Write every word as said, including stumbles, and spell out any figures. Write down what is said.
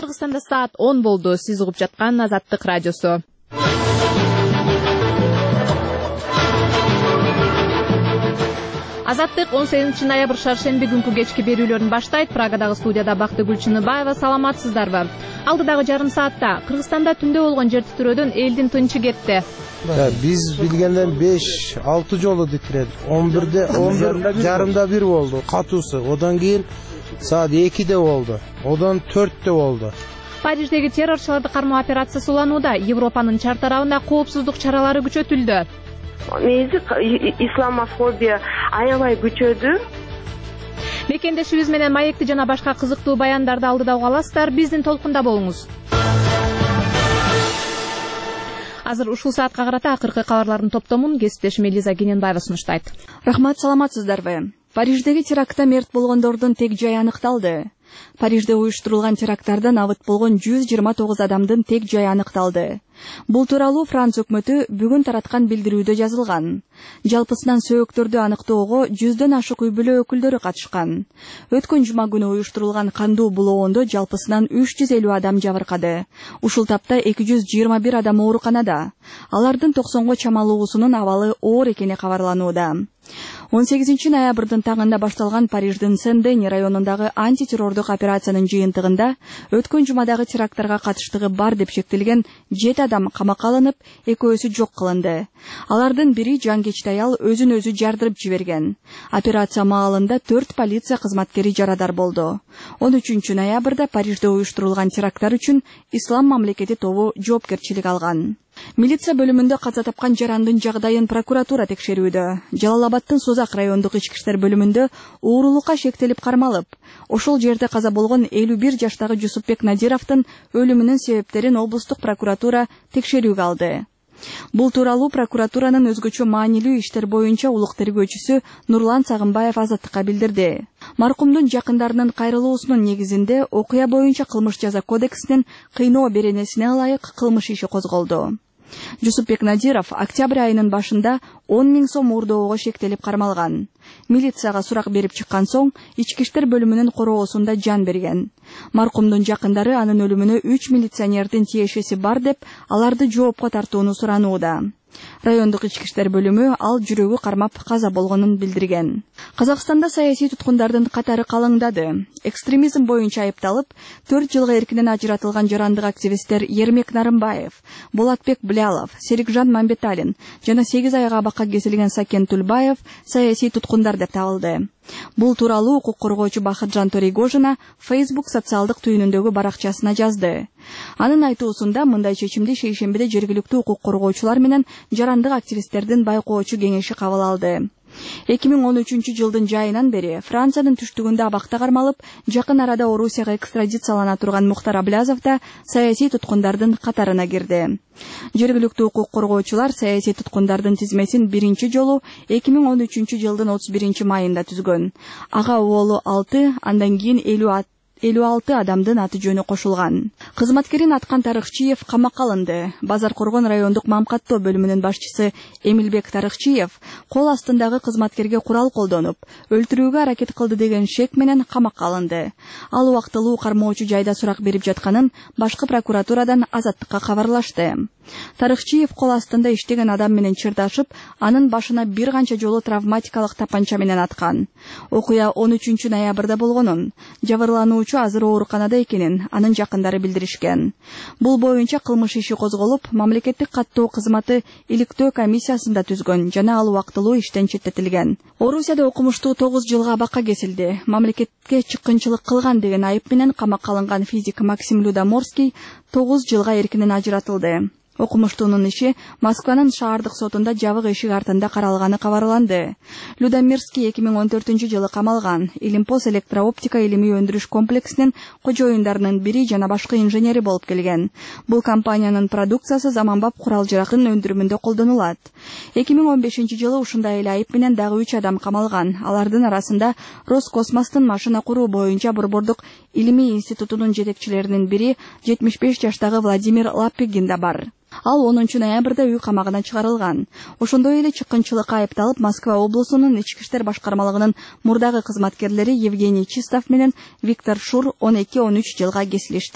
Кыргызстанда саат он болду. Сиз угуп жаткан Азаттык радиосу. Азаттык он сегизинчи ноябрь шаршемби күнкү кечки берүүлөрүн баштайт. Прагадагы студияда Бактыгүл Чыныбаева. Саламатсыздарбы? Алдыдагы жарым саатта Кыргызстанда түндө болгон жер титирөөдөн элдин тынчы кетти. Биз билгенден беш алты жолу титирedi. он бирде он бир жарымда бир болду катуусу. Одан кийин саат экиде болду. Одан төрттө болду. Париждеги террорчуларды кармоо операциясы уланууда. Европанын чар тарабында коопсуздук чаралары күчөтүлдү. Негизи исламофобия аябай күчөдү. Мекендешибиз менен маекти жана башка кызыктуу баяндарды алдыда уга аласыздар. Биздин толкунда болуңуз. Азыр ушул саатка карата акыркы кабарлардын топтомун кесиптешим Элиза Кененбаева сунуштайт. Рахмат, саламатсыздарбы? Париждеги терактта мерт болгондордун тег жайы аныкталды. Парижде уюштурулган теракттардан абыт болгон жүз жыйырма тогуз адамдын тег жайы аныкталды. Бул тууралуу Франц өкмөтү бүгүн тараткан билдирүүдө жазылган. Жалпысынан сөөктөрдү аныктоого жүздөн ашык үй бүлө өкүлдөрү катышкан. Өткөн жума күнү уюштурулган кандуу булоондо жалпысынан үч жүз элүү адам жабыркады. Ушул тапта эки жүз жыйырма бир адам ооруканада. Алардын токсонго чамалуусунун абалы оор экени кабарланууда. он сегизинчи ноябрдын таңында башталган Париждин Сен-Дени районундагы антитеррордук операциянын жыйынтыгында өткөн жумадагы теракттарга катыштыгы бар деп шектелген жети адам камакка алынып, экөөсү жок кылынды. Алардын бири жангечти аял өзүн өзү жардырып жиберген. Операция маалында төрт полиция кызматкери жарадар болду. он үчүнчү ноябрда Парижде уюштурулган теракттар үчүн Ислам мамлекети тобу жоопкерчилик алган. Милиция бөлүмүндө каза тапкан жарандын жагдайын прокуратура текшерүүдө. Жалал-Абадтын Созак райондук ички иштер бөлүмүндө уурулукка шектелип кармалып, ошол жерде каза болгон элүү бир жаштагы Жусупбек Надировдун өлүмүнүн себептерин облустук прокуратура текшерүүгө алды. Бул тууралуу прокуратуранын өзгөчө маанилүү иштер боюнча улук тергөөчүсү Нурлан Сагынбаев Азаттыкка билдирди. Маркумдун жакындарынын кайрылуусунун негизинде окуя боюнча кылмыш жаза кодексинин кыйноо беренесине ылайык кылмыш иши козголду. Жусупбек Надиров октябрь айынын башында он миң сом уурдоого шектелип кармалган. Милицияга сурак берип чыккан соң ички иштер бөлүмүнүн короосунда жан берген. Маркумдун жакындары анын өлүмүнө үч милиционердин тиешеси бар деп, аларды жоопко тартууну суранууда. Райондук ички иштер бөлүмү ал жүрөгү кармап каза болгонун билдирген. Казакстанда саясий туткундардын катары калыңдады. Экстремизм боюнча айыпталып, төрт жылга эркинен ажыратылган жарандык активисттер Ермек Нарымбаев, Болатбек Блялов, Серикжан Мамбеталин жана сегиз айга абакка кесилген Сакен Тулбаев саясий туткундар деп табылды. Бул тууралуу укук коргоочу Бахытжан Торигожина Facebook социалдык түйүнүндөгү баракчасына жазды. Анын айтуусунда мындай чечимди шейшембиде жергиликтүү укук коргоочулар менен жарандык активисттердин байкоочу кеңеши кабыл алды. эки миң он үчүнчү жылдын жайынан бери Франциянын түштүгүндө абакта кармалып, жакын арада Орусияга экстрадициялана турган Мухтар Аблязов да саясий туткундардын катарына кирди. Жергиликтүү укук коргоочулар саясий туткундардын тизмесин биринчи жолу эки миң он үчүнчү жылдын отуз биринчи майында түзгөн. Ага оолу алты, андан кийин элүү алты адамдын аты жөнү кошулган. Кызматкерин аткан Тарыхчиев камакка алынды. Базар Коргон райондук мамкаттоо бөлүмүнүн башчысы Эмилбек Тарыхчиев кол астындагы кызматкерге курал колдонуп, өлтүрүүгө аракет кылды деген шек менен камакка алынды. Ал убактылуу кармоочу жайда сурак берип жатканын башкы прокуратурадан Азаттыкка кабарлашты. Тарыхчиев кол астында иштеген адам менен чырдашып, анын башына бир канча жолу травматикалык тапанча менен аткан. Окуя он үчүнчү ноябрда болгонун, жабырлануучу азыр ооруканада экенин анын жакындары билдиришкен. Бул боюнча кылмыш иши козголуп, мамлекеттик каттоо кызматы иликтөө комиссиясында түзгөн жана ал убактылуу иштен четтетилген. Орусияда окумуштуу тогуз жылга абакка кесилди. Мамлекетке чыккынчылык кылган деген айып менен камакка алынган физик Максим Людоморский тогуз жылга эркинен ажыратылды. Окумуштуунун иши Москванын шаардык сотунда жабык эшик артында каралганы кабарланды. Людомирский эки миң он төртүнчү жылы камалган. Илимпос электрооптика илимий өндүрүш комплексинин кожоюндарынын бири жана башкы инженери болуп келген. Бул компаниянын продукциясы заманбап курал-жарактын өндүрүмүндө колдонулат. эки миң он бешинчи жылы ушундай эле айып менен дагы үч адам камалган. Алардын арасында Роскосмостун машина куруу боюнча Борбордук илимий институтунун жетекчилеринин бири жетимиш беш жаштагы Владимир Лапыгин да бар. Ал онунчу ноябрда үй камагына чыгарылган. Ошондой эле чыккынчылыкка айыпталып Москва облусунун ички иштер башкармалыгынын мурдагы кызматкерлери Евгений Чистов менен Виктор Шур он эки он үч жылга кесилишти.